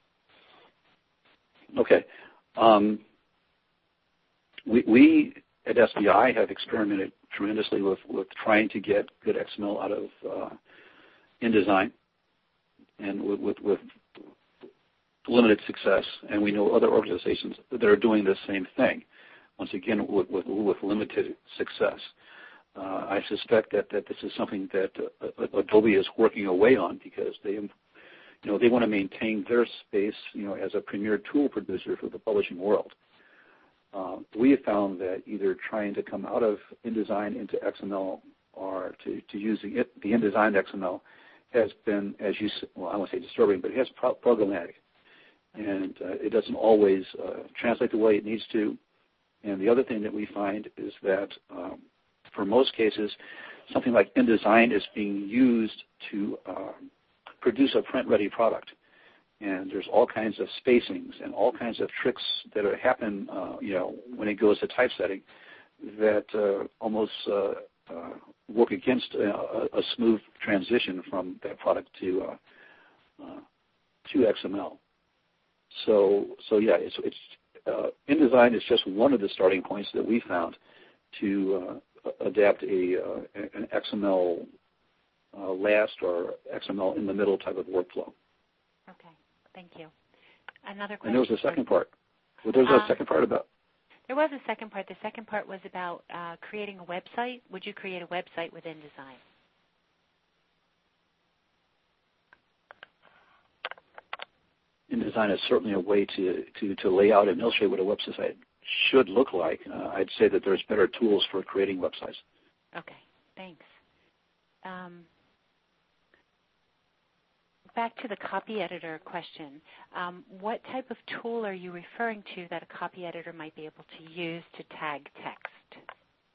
Okay. Um, we, we at S P I have experimented tremendously with, with trying to get good X M L out of uh, InDesign, and with, with, with limited success. And we know other organizations that are doing the same thing, once again, with, with, with limited success. Uh, I suspect that, that this is something that uh, Adobe is working away on because they, you know, they want to maintain their space, you know, as a premier tool producer for the publishing world. Uh, we have found that either trying to come out of InDesign into X M L or to, to using it, the InDesign X M L has been, as you well, I won't say disturbing, but it has pro- programmatic. And uh, it doesn't always uh, translate the way it needs to. And the other thing that we find is that um, for most cases, something like InDesign is being used to uh, produce a print-ready product. And there's all kinds of spacings and all kinds of tricks that happen, uh, you know, when it goes to typesetting that uh, almost uh, uh, work against a, a smooth transition from that product to uh, uh, to X M L. So, so yeah, it's, it's uh, InDesign is just one of the starting points that we found to uh, adapt a uh, an X M L uh, last or X M L in the middle type of workflow. Okay. Thank you. Another question. And there was a second part. Well, there was um, a second part about. There was a second part. The second part was about uh, creating a website. Would you create a website with InDesign? InDesign is certainly a way to, to, to lay out and illustrate what a website should look like. Uh, I'd say that there's better tools for creating websites. Okay. Thanks. Um, Back to the copy editor question. Um, what type of tool are you referring to that a copy editor might be able to use to tag text?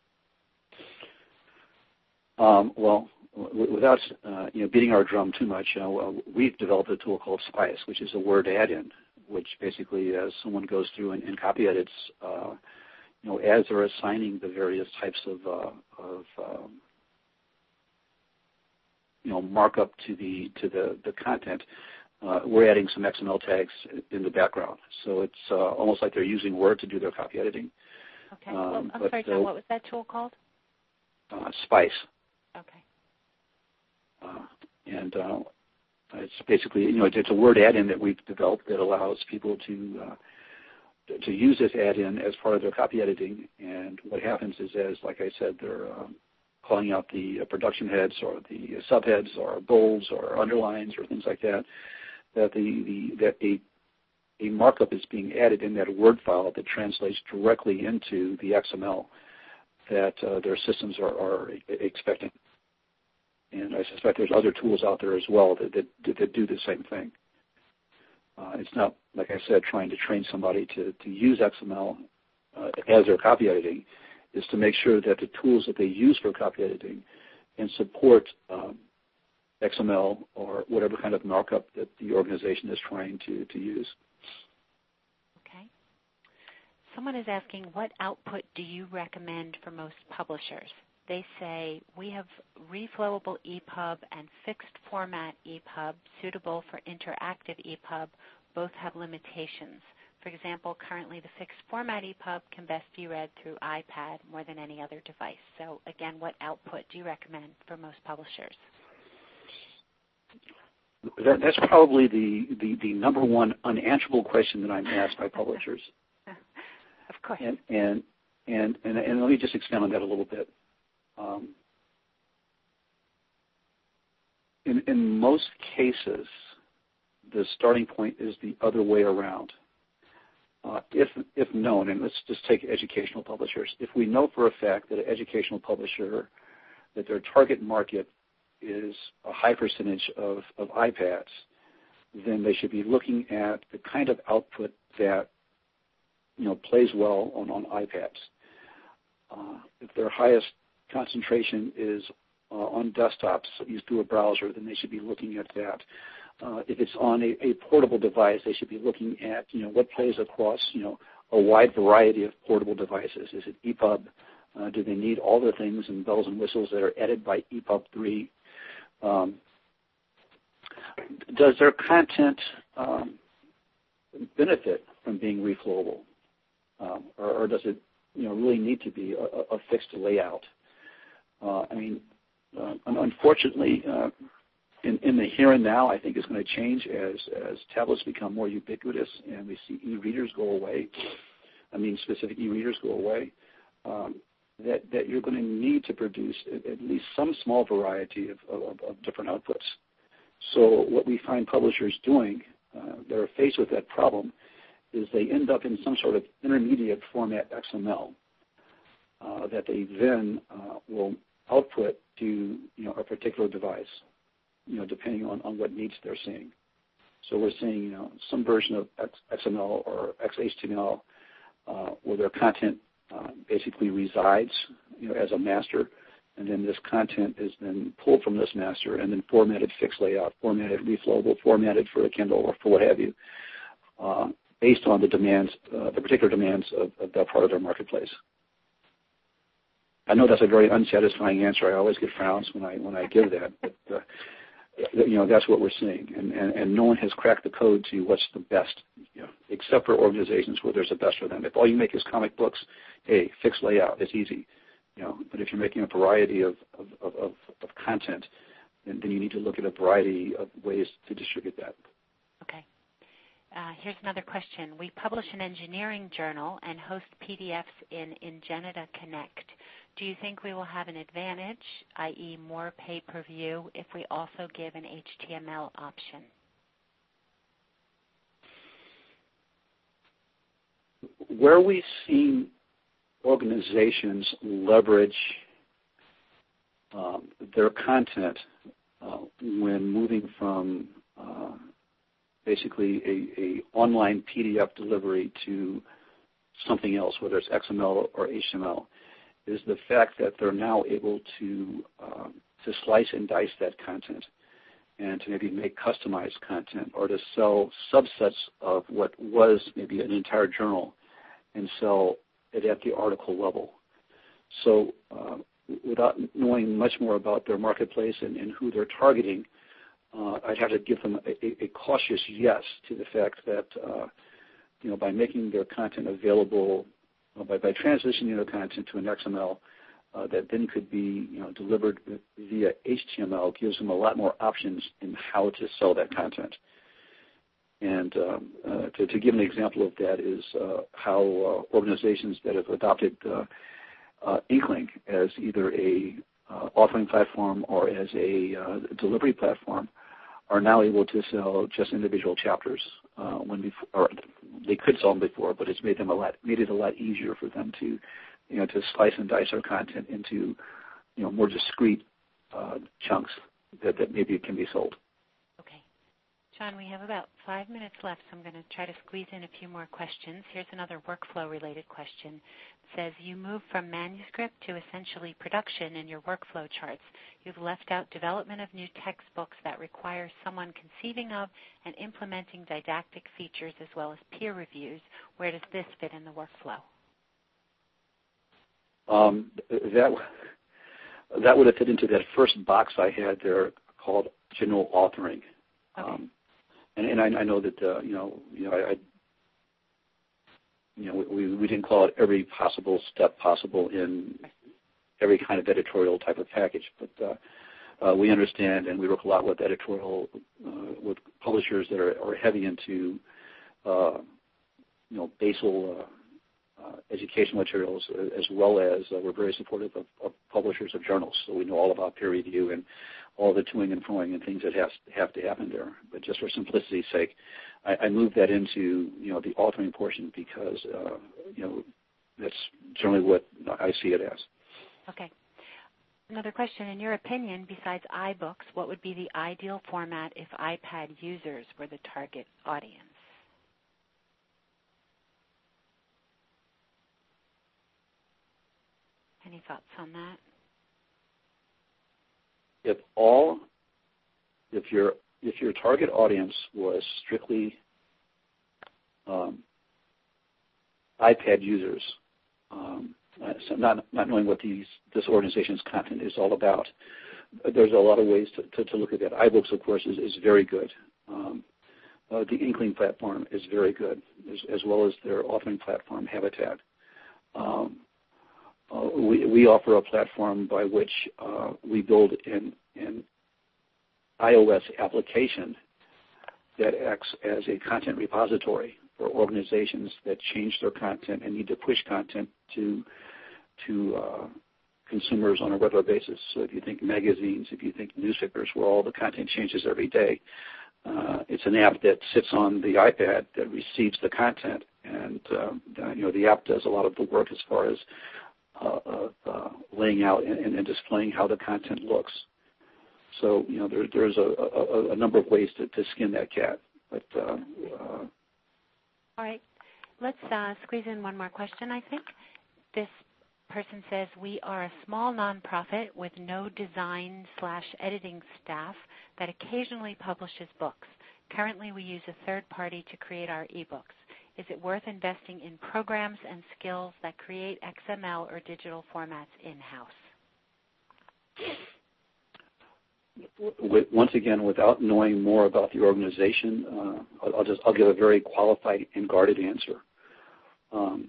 Um, well, w- without uh, you know beating our drum too much, uh, we've developed a tool called Spice, which is a word add-in, which basically, as someone goes through and, and copy edits, uh, you know, as they're assigning the various types of, uh, of um, you know, markup to the to the, the content, uh, we're adding some X M L tags in the background. So it's uh, almost like they're using Word to do their copy editing. Okay. Um, well, I'm but, sorry, John, uh, what was that tool called? Uh, Spice. Okay. Uh, and uh, it's basically, you know, it's a Word add-in that we've developed that allows people to uh, to use this add-in as part of their copy editing. And what happens is, as like I said, they're um, calling out the uh, production heads or the uh, subheads or bolds or underlines or things like that, that the, the that a a markup is being added in that Word file that translates directly into the X M L that uh, their systems are, are expecting. And I suspect there's other tools out there as well that, that, that do the same thing. Uh, it's not, like I said, trying to train somebody to, to use X M L uh, as their copy editing. Is to make sure that the tools that they use for copy editing and support um, X M L or whatever kind of markup that the organization is trying to, to use. Okay. Someone is asking, what output do you recommend for most publishers? They say, we have reflowable E P U B and fixed format E P U B suitable for interactive E P U B. Both have limitations. For example, currently the fixed format E P U B can best be read through iPad more than any other device. So again, what output do you recommend for most publishers? That, that's probably the, the, the number one unanswerable question that I'm asked by publishers. Of course. And, and, and, and, and let me just expand on that a little bit. Um, in, in most cases, the starting point is the other way around. Uh, if, if known, and let's just take educational publishers, if we know for a fact that an educational publisher, that their target market is a high percentage of, of iPads, then they should be looking at the kind of output that, you know, plays well on, on iPads. Uh, if their highest concentration is uh, on desktops used through a browser, then they should be looking at that. Uh, if it's on a, a portable device, they should be looking at, you know, what plays across, you know, a wide variety of portable devices. Is it E P U B? Uh, do they need all the things and bells and whistles that are added by E P U B three? Um, does their content um, benefit from being reflowable, um, or, or does it, you know, really need to be a, a fixed layout? Uh, I mean, uh, unfortunately, uh, in, in the here and now, I think it's going to change as, as tablets become more ubiquitous and we see e-readers go away. I mean, specific e-readers go away. Um, that, that you're going to need to produce at, at least some small variety of, of, of different outputs. So what we find publishers doing uh, that are faced with that problem is they end up in some sort of intermediate format X M L uh, that they then uh, will output to, you know, a particular device, you know, depending on, on what needs they're seeing. So we're seeing, you know, some version of X, XML or X H T M L uh, where their content uh, basically resides, you know, as a master, and then this content is then pulled from this master and then formatted fixed layout, formatted reflowable, formatted for a Kindle or for what have you, uh, based on the demands, uh, the particular demands of, of that part of their marketplace. I know that's a very unsatisfying answer. I always get frowns when I when I give that, but uh, you know, that's what we're seeing, and, and and no one has cracked the code to what's the best, you know, except for organizations where there's a best for them. If all you make is comic books, hey, fixed layout, it's easy, you know. But if you're making a variety of of, of, of content, then, then you need to look at a variety of ways to distribute that. Okay. Uh, here's another question. We publish an engineering journal and host P D Fs in Ingenita Connect. Do you think we will have an advantage, that is more pay-per-view, if we also give an H T M L option? Where we've seen organizations leverage um, their content uh, when moving from uh, basically a, a online P D F delivery to something else, whether it's X M L or H T M L, is the fact that they're now able to um, to slice and dice that content and to maybe make customized content or to sell subsets of what was maybe an entire journal and sell it at the article level. So uh, without knowing much more about their marketplace and, and who they're targeting, uh, I'd have to give them a, a cautious yes to the fact that uh, you know, by making their content available Uh, by, by transitioning their content to an X M L uh, that then could be, you know, delivered via H T M L gives them a lot more options in how to sell that content. And um, uh, to, to give an example of that is uh, how uh, organizations that have adopted uh, uh, Inkling as either a uh, authoring platform or as a uh, delivery platform are now able to sell just individual chapters. Uh, when before, or they could sell them before, but it's made them a lot made it a lot easier for them to, you know, to slice and dice our content into, you know, more discrete uh, chunks that, that maybe can be sold. Okay. John, we have about five minutes left, so I'm going to try to squeeze in a few more questions. Here's another workflow-related question. It says, you move from manuscript to essentially production in your workflow charts. You've left out development of new textbooks that require someone conceiving of and implementing didactic features as well as peer reviews. Where does this fit in the workflow? Um, that, that would have fit into that first box I had there called general authoring. Okay. Um, and, and I, I know that uh, you know, you know, I, I you know, we we didn't call it every possible step possible in every kind of editorial type of package, but uh, uh, we understand, and we work a lot with editorial uh, with publishers that are, are heavy into uh, you know basal uh, uh, educational materials, as well as uh, we're very supportive of, of publishers of journals, so we know all about peer review and all the toing and froing and things that has, have to happen there. But just for simplicity's sake, I, I moved that into, you know, the authoring portion because, uh, you know, that's generally what I see it as. Okay. Another question. In your opinion, besides iBooks, what would be the ideal format if iPad users were the target audience? Any thoughts on that? If all, if your if your target audience was strictly um, iPad users, um, so not not knowing what these this organization's content is all about, there's a lot of ways to, to, to look at that. iBooks, of course, is, is very good. Um, uh, the Inkling platform is very good, as, as well as their authoring platform, Habitat. Um, Uh, we, we offer a platform by which uh, we build an, an iOS application that acts as a content repository for organizations that change their content and need to push content to to uh, consumers on a regular basis. So if you think magazines, if you think newspapers, where all the content changes every day, uh, it's an app that sits on the iPad that receives the content, and uh, you know the app does a lot of the work as far as Uh, of uh, laying out and, and displaying how the content looks. So, you know, there, there's a, a, a number of ways to, to skin that cat. But uh, uh, all right. Let's uh, squeeze in one more question, I think. This person says, we are a small nonprofit with no design slash editing staff that occasionally publishes books. Currently, we use a third party to create our ebooks. Is it worth investing in programs and skills that create X M L or digital formats in-house? Once again, without knowing more about the organization, uh, I'll, I'll just I'll give a very qualified and guarded answer. Um,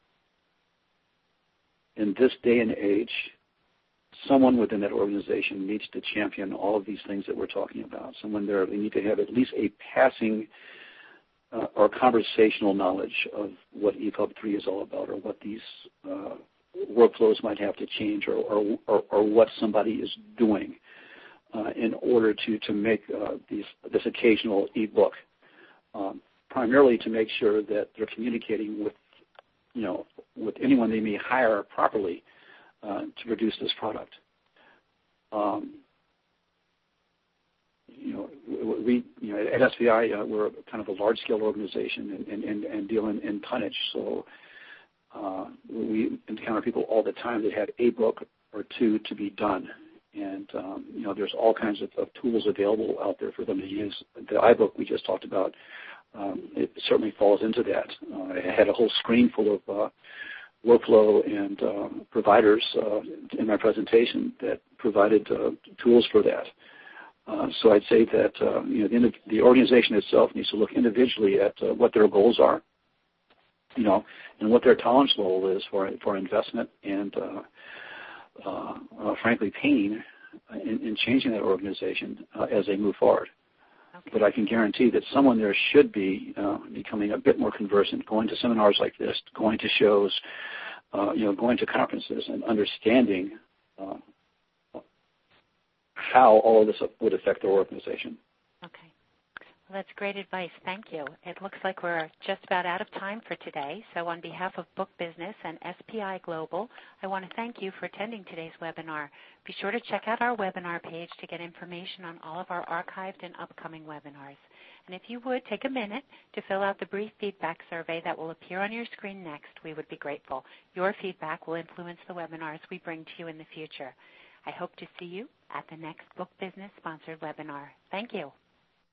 in this day and age, someone within that organization needs to champion all of these things that we're talking about. Someone there, they need to have at least a passing Uh, or conversational knowledge of what E P U B three is all about, or what these uh, workflows might have to change, or, or, or, or what somebody is doing uh, in order to, to make uh, these, this occasional e-book, um, primarily to make sure that they're communicating with, you know, with anyone they may hire properly uh, to produce this product. Um, You know, we, you know, at S P I, uh, we're kind of a large-scale organization and, and, and deal in, in tonnage. So uh, we encounter people all the time that had a book or two to be done. And, um, you know, there's all kinds of, of tools available out there for them to use. The iBook we just talked about, um, it certainly falls into that. Uh, I had a whole screen full of uh, workflow and uh, providers uh, in my presentation that provided uh, tools for that. Uh, so I'd say that uh, you know the, the organization itself needs to look individually at uh, what their goals are, you know, and what their tolerance level is for for investment and, uh, uh, uh, frankly, pain in, in changing that organization uh, as they move forward. Okay. But I can guarantee that someone there should be uh, becoming a bit more conversant, going to seminars like this, going to shows, uh, you know, going to conferences and understanding uh, how all of this would affect their organization. Okay. Well, that's great advice. Thank you. It looks like we're just about out of time for today. So on behalf of Book Business and S P I Global, I want to thank you for attending today's webinar. Be sure to check out our webinar page to get information on all of our archived and upcoming webinars. And if you would, take a minute to fill out the brief feedback survey that will appear on your screen next. We would be grateful. Your feedback will influence the webinars we bring to you in the future. I hope to see you at the next Book Business sponsored webinar. Thank you.